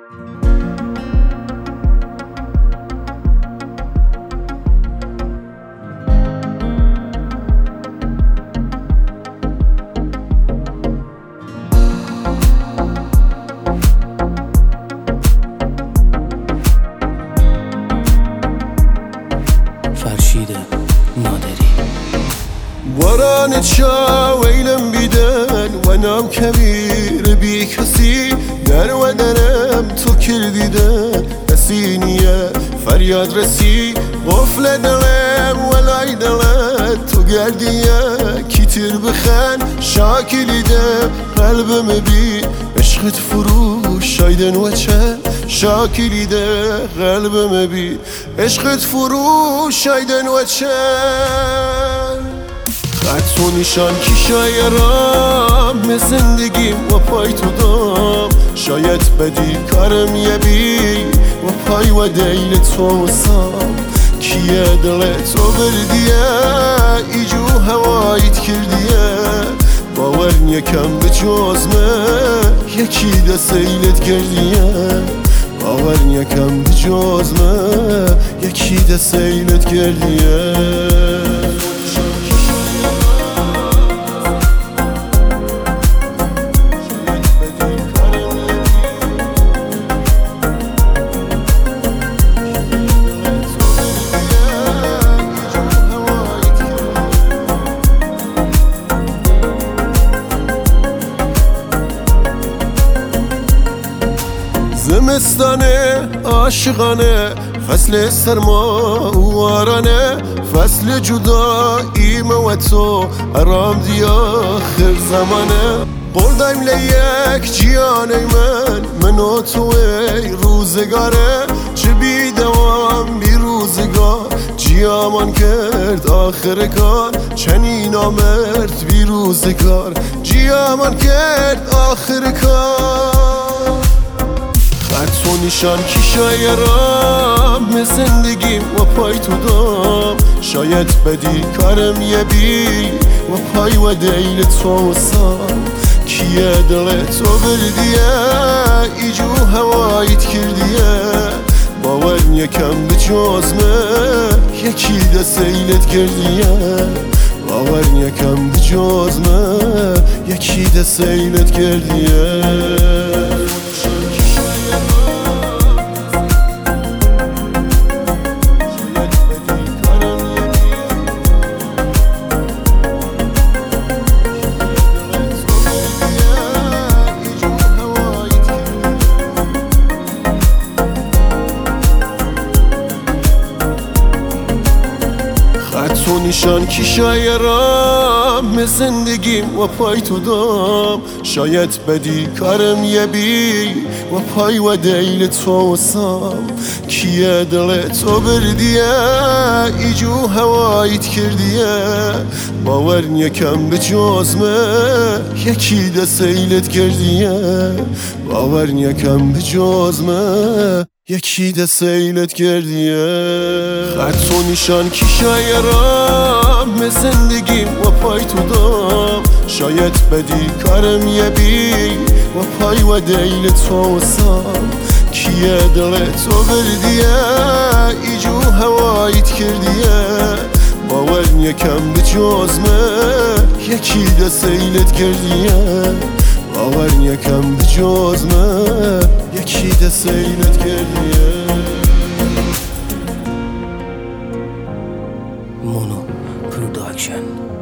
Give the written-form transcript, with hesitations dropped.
فرشید نادری باران چا ویلم بیدن و نام کبیر بی کسی در و درم تو کردیدن کسی نیه فریاد رسی قفل دلم ولای دلت تو گردیه کتیر بخن شاکلیده قلبم بی عشقت فروش شایدن و چه شاکلیده قلبم بی عشقت فروش شایدن و چه خط و نشان کی شایرم زندگیم و پای تو دام شاید بدی کارم یه بی و پای و دیل تو سام کیه دل تو بردیه ایجو هوایت کردیه باور یکم به جزمه یکی ده سیلت کردیه باور یکم به جزمه یکی ده سیلت کردیه زمستانه عاشقانه فصل سرما وارانه فصل جداییم و تو آرام دی آخر زمانه قول دایم لیک جیانه من و تو ای روزگاره چه بی دوام بی روزگار جیامان کرد آخر کار چنین آمرد بی روزگار جیامان کرد آخر کار خط و نشان کی شایرم زندگیم و پای تو دام شاید بدی کارم یه بی و پای و دیل تو سام کیه دل تو بردیه ایجو هوایت کردیه باور یکم به جزمه یکی ده سیلت کردیه باور یکم به جزمه یکی ده سیلت کردیه خط و نشان کی شایرم زندگیم و پای تو دام شاید بدی کارم یه بی و پای و دیل تو سام کیه دل تو بردیه ایجو هوایت کردیه باور یکم به جزمه یکی ده سیلت کردیه باور یکم به جزمه یکی ده سیلت کردیه خط و نشان کی شایرم زندگیم و پای تو دام شاید بدی کارم یه بی و پای و دیل تو سام کیه دل تو بردیه ایجو هوایت کردیه باور یکم به جزمه یکی ده سیلت کردیه باور یکم به جزمه یکی ده سیلت کردیه مونو پروداکشن